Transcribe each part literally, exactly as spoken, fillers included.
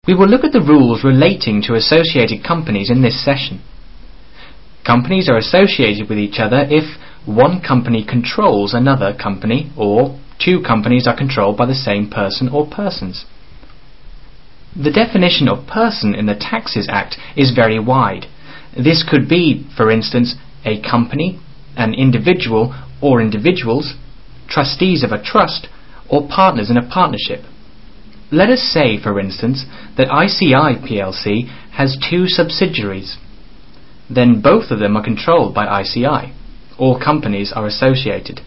We will look at the rules relating to associated companies in this session. Companies are associated with each other if one company controls another company or two companies are controlled by the same person or persons. The definition of person in the Taxes Act is very wide. This could be, for instance, a company, an individual or individuals, trustees of a trust, or partners in a partnership. Let us say, for instance, that I C I P L C has two subsidiaries. Then both of them are controlled by I C I. All companies are associated.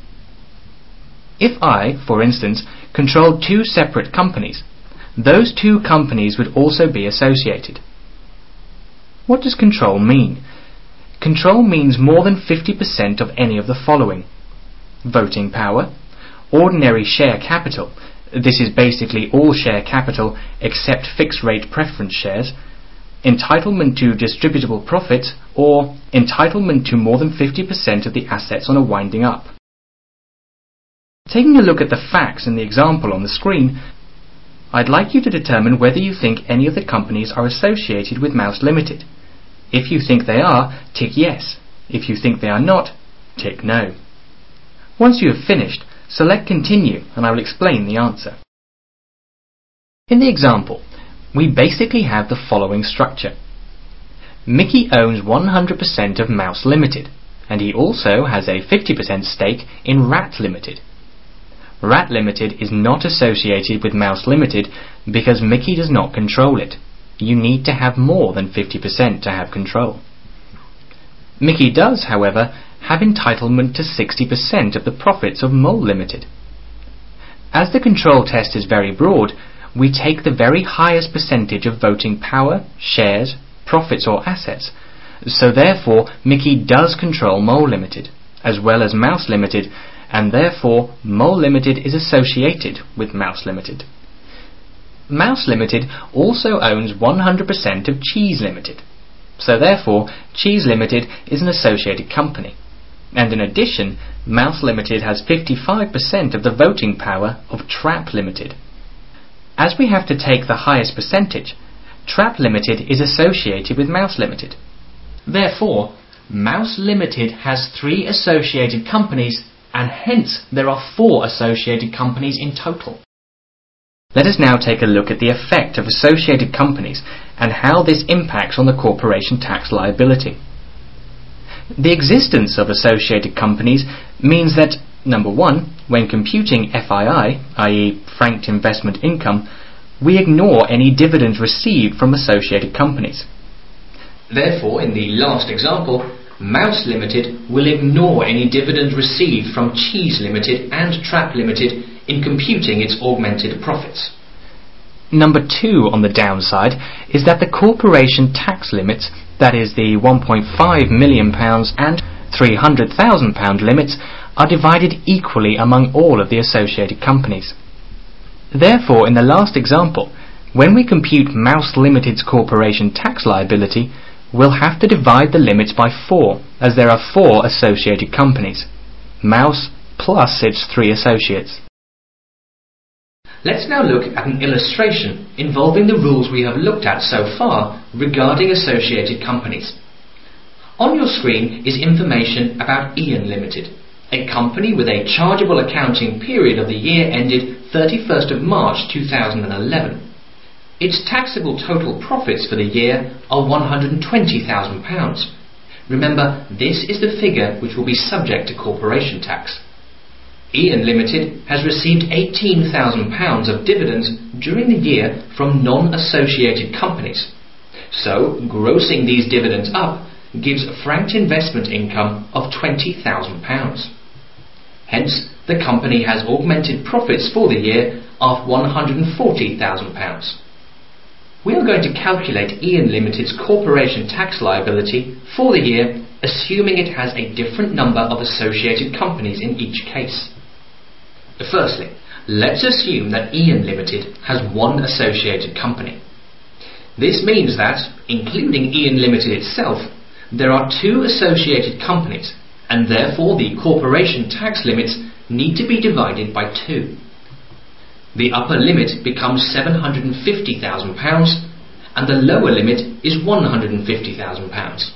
If I, for instance, controlled two separate companies, those two companies would also be associated. What does control mean? Control means more than fifty percent of any of the following: voting power, ordinary share capital, this is basically all share capital except fixed rate preference shares, entitlement to distributable profits, or entitlement to more than fifty percent of the assets on a winding up. Taking a look at the facts in the example on the screen, I'd like you to determine whether you think any of the companies are associated with Mouse Limited. If you think they are, tick yes. If you think they are not, tick no. Once you have finished, select Continue and I will explain the answer. In the example, we basically have the following structure. Mickey owns one hundred percent of Mouse Limited, and he also has a fifty percent stake in Rat Limited. Rat Limited is not associated with Mouse Limited because Mickey does not control it. You need to have more than fifty percent to have control. Mickey does, however, have entitlement to sixty percent of the profits of Mole Limited. As the control test is very broad, we take the very highest percentage of voting power, shares, profits or assets. So therefore, Mickey does control Mole Limited, as well as Mouse Limited, and therefore Mole Limited is associated with Mouse Limited. Mouse Limited also owns one hundred percent of Cheese Limited. So therefore, Cheese Limited is an associated company. And in addition, Mouse Limited has fifty-five percent of the voting power of Trap Limited. As we have to take the highest percentage, Trap Limited is associated with Mouse Limited. Therefore, Mouse Limited has three associated companies, and hence there are four associated companies in total. Let us now take a look at the effect of associated companies and how this impacts on the corporation tax liability. The existence of associated companies means that, number one, when computing F I I, that is franked investment income, we ignore any dividends received from associated companies. Therefore, in the last example, Mouse Limited will ignore any dividends received from Cheese Limited and Trap Limited in computing its augmented profits. Number two on the downside is that the corporation tax limits, that is the one point five million pounds and three hundred thousand pounds limits, are divided equally among all of the associated companies. Therefore, in the last example, when we compute Mouse Limited's corporation tax liability, we'll have to divide the limits by four, as there are four associated companies. Mouse plus its three associates. Let's now look at an illustration involving the rules we have looked at so far regarding associated companies. On your screen is information about Ian Limited, a company with a chargeable accounting period of the year ended thirty-first of March two thousand eleven. Its taxable total profits for the year are one hundred twenty thousand pounds. Remember, this is the figure which will be subject to corporation tax. Ian Limited has received eighteen thousand pounds of dividends during the year from non-associated companies. So, grossing these dividends up gives franked investment income of twenty thousand pounds. Hence, the company has augmented profits for the year of one hundred forty thousand pounds. We are going to calculate Ian Limited's corporation tax liability for the year, assuming it has a different number of associated companies in each case. Firstly, let's assume that Ian Limited has one associated company. This means that, including Ian Limited itself, there are two associated companies, and therefore the corporation tax limits need to be divided by two. the upper limit becomes seven hundred fifty thousand pounds and the lower limit is one hundred fifty thousand pounds.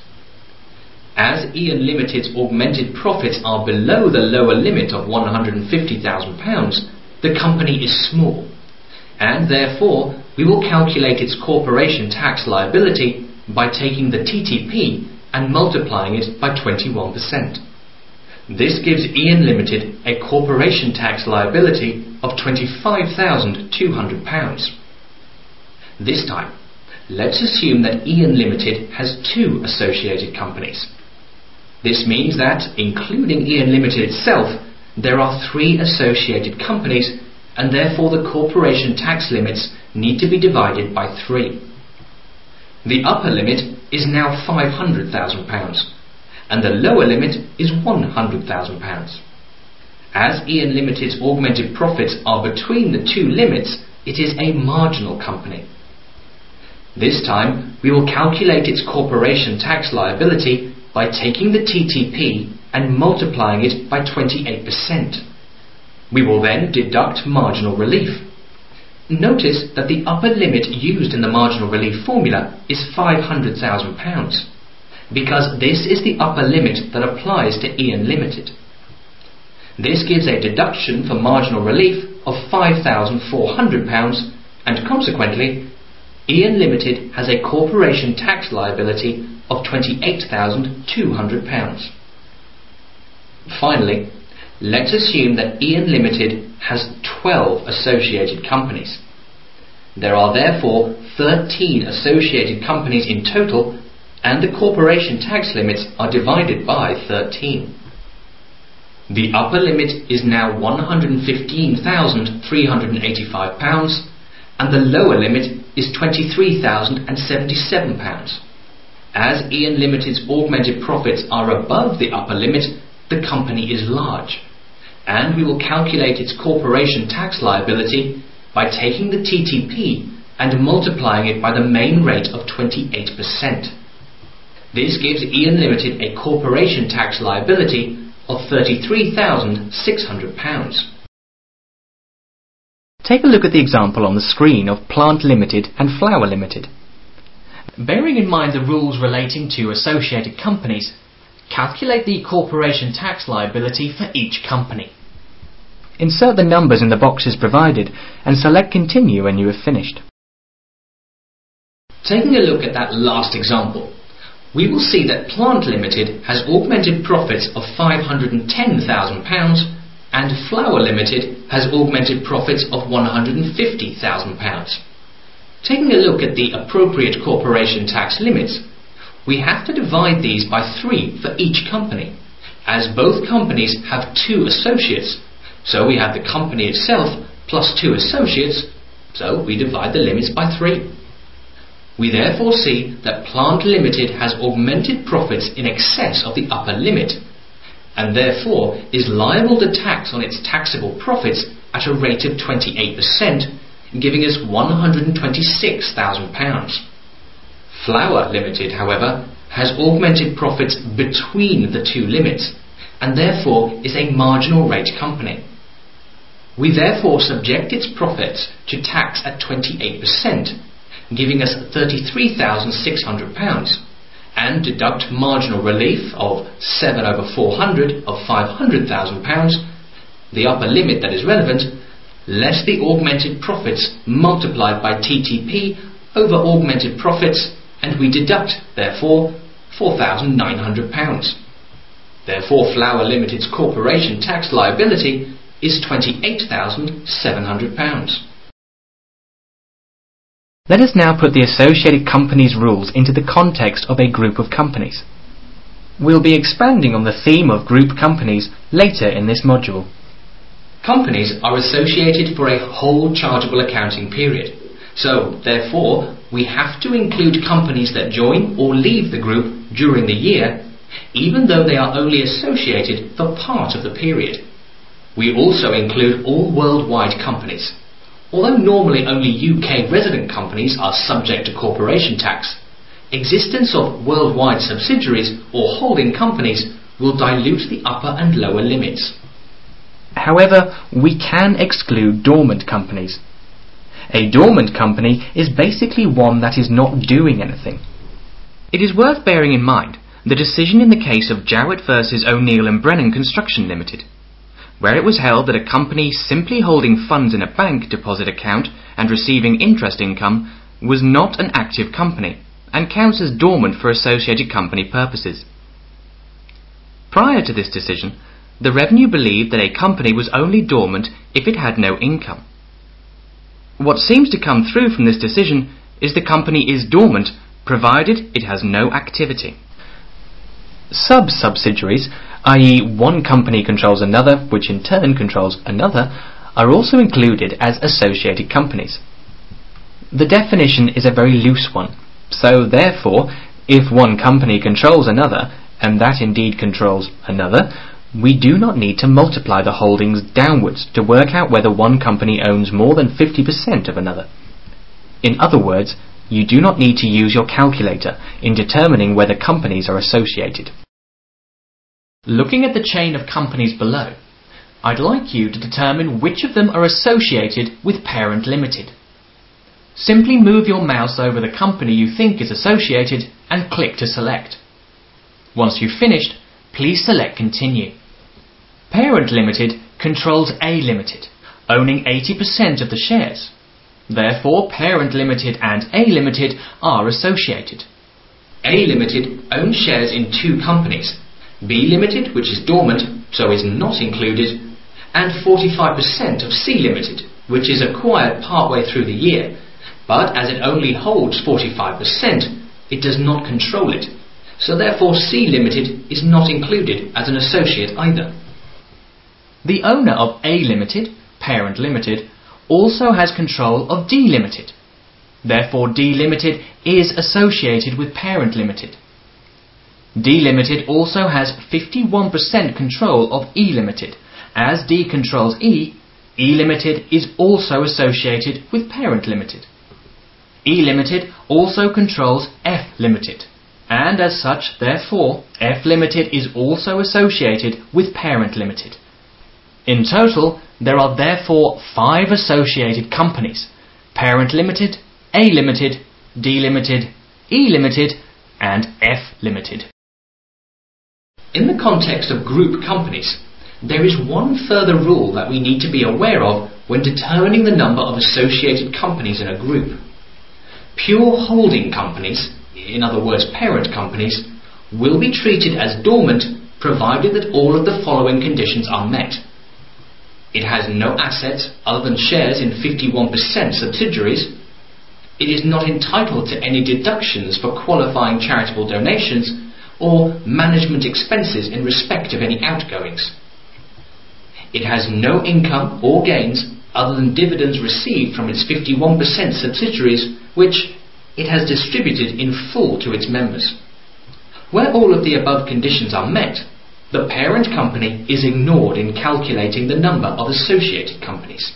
As Ian Limited's augmented profits are below the lower limit of one hundred fifty thousand pounds, the company is small, and therefore we will calculate its corporation tax liability by taking the T T P and multiplying it by twenty-one percent. This gives Ian Limited a corporation tax liability of twenty-five thousand two hundred pounds. This time, let's assume that Ian Limited has two associated companies. This means that, including Ian Limited itself, there are three associated companies, and therefore the corporation tax limits need to be divided by three. The upper limit is now five hundred thousand pounds, and the lower limit is one hundred thousand pounds. As Ian Limited's augmented profits are between the two limits, it is a marginal company. This time, we will calculate its corporation tax liability by taking the T T P and multiplying it by twenty-eight percent. We will then deduct marginal relief. Notice that the upper limit used in the marginal relief formula is five hundred thousand pounds, because this is the upper limit that applies to Ian Limited. This gives a deduction for marginal relief of five thousand four hundred pounds, and consequently, Ian Limited has a corporation tax liability of twenty-eight thousand two hundred pounds. Finally, let's assume that Ian Limited has twelve associated companies. There are therefore thirteen associated companies in total, and the corporation tax limits are divided by thirteen. The upper limit is now one hundred fifteen thousand three hundred eighty-five pounds, and the lower limit is twenty-three thousand seventy-seven pounds. As Ian Limited's augmented profits are above the upper limit, the company is large, and we will calculate its corporation tax liability by taking the T T P and multiplying it by the main rate of twenty-eight percent. This gives Ian Limited a corporation tax liability of thirty-three thousand six hundred pounds. Take a look at the example on the screen of Plant Limited and Flour Limited. Bearing in mind the rules relating to associated companies, calculate the corporation tax liability for each company. Insert the numbers in the boxes provided and select Continue when you have finished. Taking a look at that last example, we will see that Plant Limited has augmented profits of five hundred ten thousand pounds and Flour Limited has augmented profits of one hundred fifty thousand pounds. Taking a look at the appropriate corporation tax limits, we have to divide these by three for each company, as both companies have two associates. So we have the company itself plus two associates, so we divide the limits by three. We therefore see that Plant Limited has augmented profits in excess of the upper limit, and therefore is liable to tax on its taxable profits at a rate of twenty-eight percent, giving us one hundred twenty-six thousand pounds. Flour Limited, however, has augmented profits between the two limits, and therefore is a marginal rate company. We therefore subject its profits to tax at twenty-eight percent, giving us thirty-three thousand six hundred pounds, and deduct marginal relief of seven over four hundred of five hundred thousand pounds, the upper limit that is relevant, less the augmented profits multiplied by T T P over augmented profits, and we deduct, therefore, four thousand nine hundred pounds. Therefore, Flour Limited's corporation tax liability is twenty-eight thousand seven hundred pounds. Let us now put the associated companies rules into the context of a group of companies. We'll be expanding on the theme of group companies later in this module. Companies are associated for a whole chargeable accounting period, so therefore we have to include companies that join or leave the group during the year, even though they are only associated for part of the period. We also include all worldwide companies. Although normally only U K resident companies are subject to corporation tax, existence of worldwide subsidiaries or holding companies will dilute the upper and lower limits. However, we can exclude dormant companies. A dormant company is basically one that is not doing anything. It is worth bearing in mind the decision in the case of Jowett versus O'Neill and Brennan Construction Limited, where it was held that a company simply holding funds in a bank deposit account and receiving interest income was not an active company and counts as dormant for associated company purposes. Prior to this decision, the Revenue believed that a company was only dormant if it had no income. What seems to come through from this decision is the company is dormant provided it has no activity. Sub-subsidiaries, that is one company controls another, which in turn controls another, are also included as associated companies. The definition is a very loose one, so therefore, if one company controls another, and that indeed controls another, we do not need to multiply the holdings downwards to work out whether one company owns more than fifty percent of another. In other words, you do not need to use your calculator in determining whether companies are associated. Looking at the chain of companies below, I'd like you to determine which of them are associated with Parent Limited. Simply move your mouse over the company you think is associated and click to select. Once you've finished, please select Continue. Parent Limited controls A Limited, owning eighty percent of the shares. Therefore, Parent Limited and A Limited are associated. A Limited owns shares in two companies, B Limited, which is dormant, so is not included, and forty-five percent of C Limited, which is acquired partway through the year, but as it only holds forty-five percent, it does not control it, so therefore C Limited is not included as an associate either. The owner of A Limited, Parent Limited, also has control of D Limited. Therefore D Limited is associated with Parent Limited. D Limited also has fifty-one percent control of E Limited. As D controls E, E Limited is also associated with Parent Limited. E Limited also controls F Limited, and as such, therefore, F Limited is also associated with Parent Limited. In total, there are therefore five associated companies: Parent Limited, A Limited, D Limited, E Limited, and F Limited. In the context of group companies, there is one further rule that we need to be aware of when determining the number of associated companies in a group. Pure holding companies, in other words parent companies, will be treated as dormant provided that all of the following conditions are met. It has no assets other than shares in fifty-one percent subsidiaries. It is not entitled to any deductions for qualifying charitable donations or management expenses in respect of any outgoings. It has no income or gains other than dividends received from its fifty-one percent subsidiaries, which it has distributed in full to its members. Where all of the above conditions are met, the parent company is ignored in calculating the number of associated companies.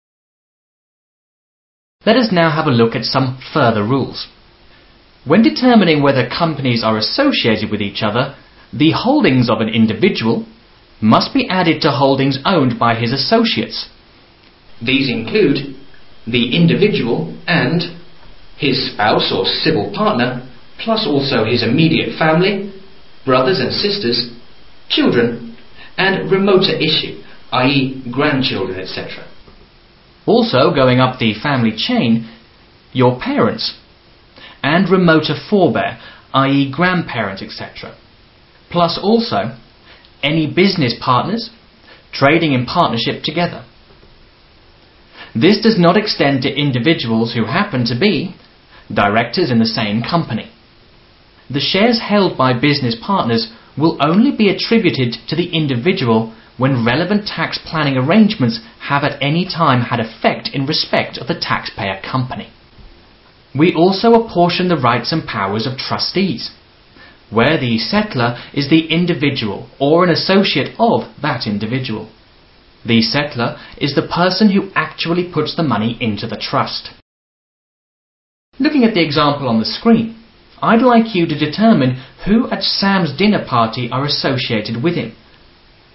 Let us now have a look at some further rules. When determining whether companies are associated with each other, the holdings of an individual must be added to holdings owned by his associates. These include the individual and his spouse or civil partner, plus also his immediate family, brothers and sisters, children, and remoter issue, that is grandchildren, et cetera. Also, going up the family chain, your parents, and remoter forebear, that is grandparents, et cetera. Plus also, any business partners trading in partnership together. This does not extend to individuals who happen to be directors in the same company. The shares held by business partners will only be attributed to the individual when relevant tax planning arrangements have at any time had effect in respect of the taxpayer company. We also apportion the rights and powers of trustees, where the settlor is the individual or an associate of that individual. The settlor is the person who actually puts the money into the trust. Looking at the example on the screen, I'd like you to determine who at Sam's dinner party are associated with him.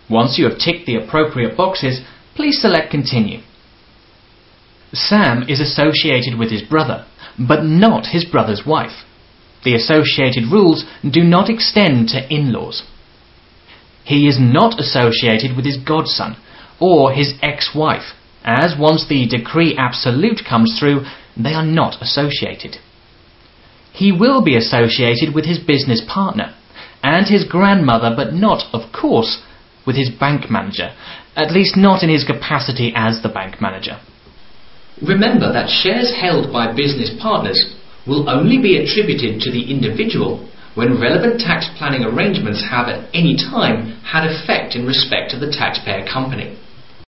Once you have ticked the appropriate boxes, please select Continue. Sam is associated with his brother, but not his brother's wife. The associated rules do not extend to in-laws. He is not associated with his godson or his ex-wife, as once the decree absolute comes through, they are not associated. He will be associated with his business partner and his grandmother, but not, of course, with his bank manager, at least not in his capacity as the bank manager. Remember that shares held by business partners will only be attributed to the individual when relevant tax planning arrangements have at any time had effect in respect of the taxpayer company.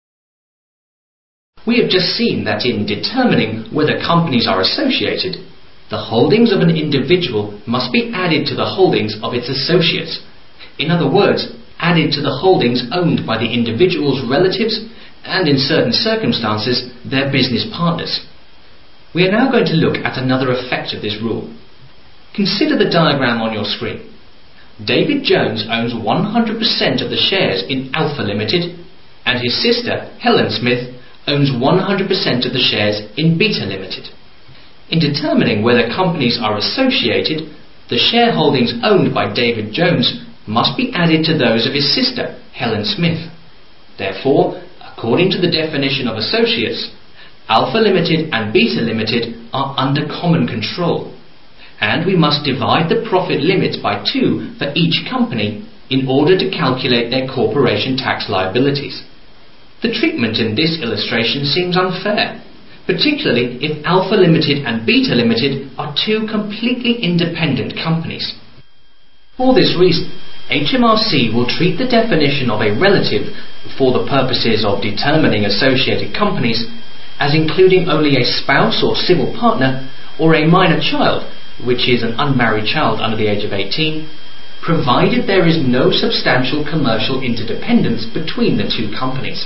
We have just seen that in determining whether companies are associated, the holdings of an individual must be added to the holdings of its associates. In other words, added to the holdings owned by the individual's relatives and, in certain circumstances, their business partners. We are now going to look at another effect of this rule. Consider the diagram on your screen. David Jones owns one hundred percent of the shares in Alpha Limited, and his sister, Helen Smith, owns one hundred percent of the shares in Beta Limited. In determining whether companies are associated, the shareholdings owned by David Jones must be added to those of his sister, Helen Smith. Therefore, according to the definition of associates, Alpha Limited and Beta Limited are under common control, and we must divide the profit limits by two for each company in order to calculate their corporation tax liabilities. The treatment in this illustration seems unfair, particularly if Alpha Limited and Beta Limited are two completely independent companies. For this reason, H M R C will treat the definition of a relative for the purposes of determining associated companies as including only a spouse or civil partner or a minor child, which is an unmarried child under the age of eighteen, provided there is no substantial commercial interdependence between the two companies.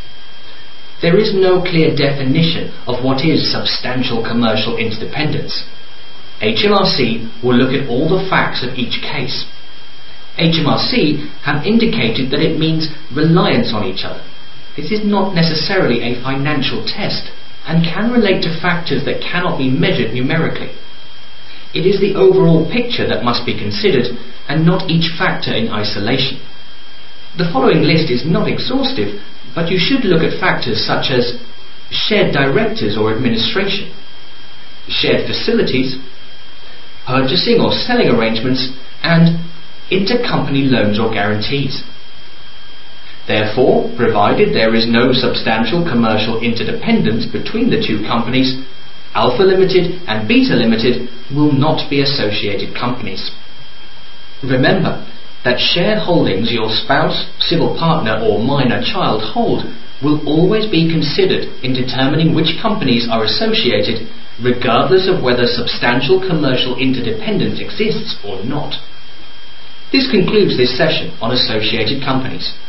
There is no clear definition of what is substantial commercial interdependence. H M R C will look at all the facts of each case. H M R C have indicated that it means reliance on each other. This is not necessarily a financial test and can relate to factors that cannot be measured numerically. It is the overall picture that must be considered and not each factor in isolation. The following list is not exhaustive, but you should look at factors such as shared directors or administration, shared facilities, purchasing or selling arrangements, and intercompany loans or guarantees. Therefore, provided there is no substantial commercial interdependence between the two companies, Alpha Limited and Beta Limited will not be associated companies. Remember that shareholdings your spouse, civil partner or minor child hold will always be considered in determining which companies are associated, regardless of whether substantial commercial interdependence exists or not. This concludes this session on associated companies.